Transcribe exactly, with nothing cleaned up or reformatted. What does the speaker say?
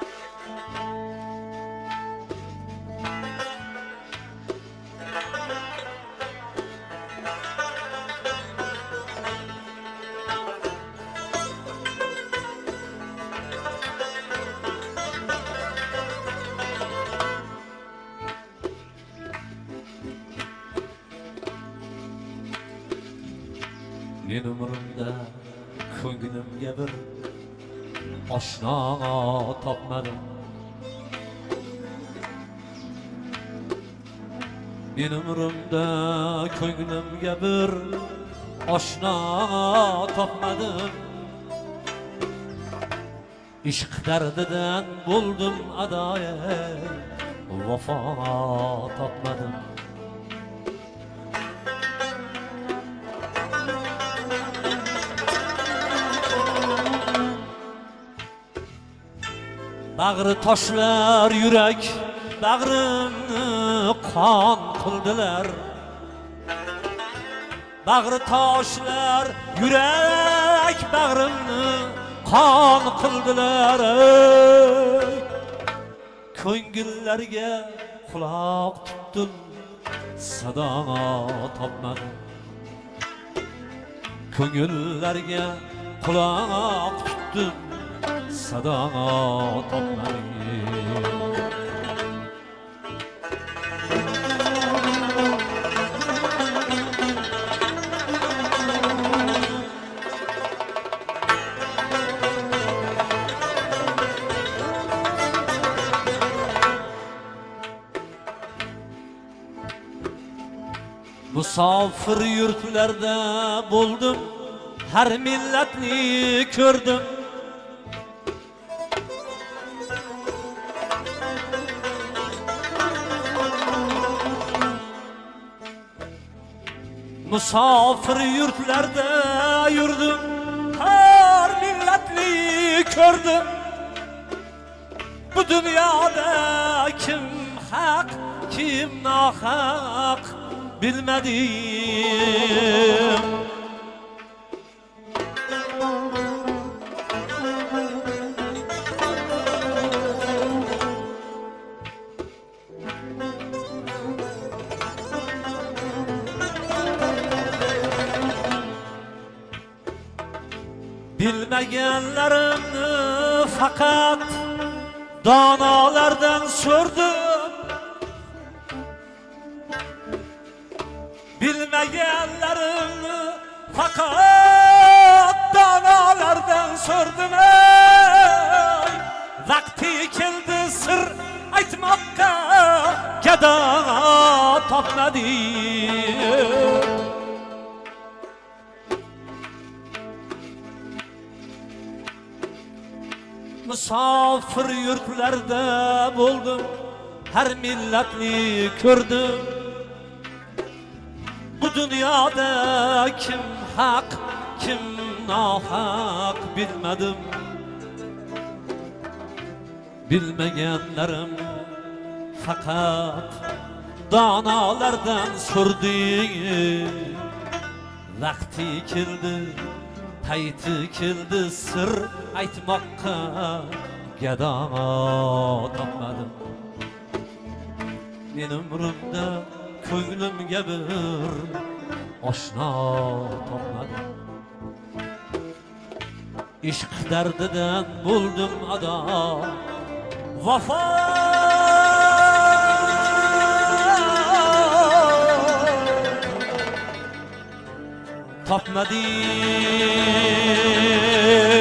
Men umrimda ko'nglimga bir oshno topmadim. Men umrimda ko'nglimga bir oshno topmadim. Ishq dardidan bo'ldim adoya, vafo topmadim. Bag'ri toshlar yurak bag'rimni qon qildilar. Bag'ri toshlar yurak bag'rimni qon qildilar. Ko'ngillarga quloq tutdim, sado topmadim. Ko'ngillarga quloq tutdim, sado topmadim. Musafir yurtlarda bo'ldim, har millatni ko'rdim. Musafir yurtlarda yurdim, har millatni ko'rdim. Bu dunyoda kim haq, kim nohaq bilmedim. Bilmegenlerimni fakat donolardan so'rdim. Bilmegenlerimni fakat donolardan so'rdim. Ey, vakti keldi sir aytmoqqa, gado topmadim. Musafir yurtlarda bo'ldim, har millatni ko'rdim. Bu dunyoda kim haq, kim nohaq bilmedim. Bilmegenlerim fakat donolardan so'rdim. Vakti keldi, payti keldi sir aytmoqqa, gado topmadim. Men umrimda ko'nglimga bir oshno topmadim. Ishq dardidan bo'ldim ado, vafo topmadim.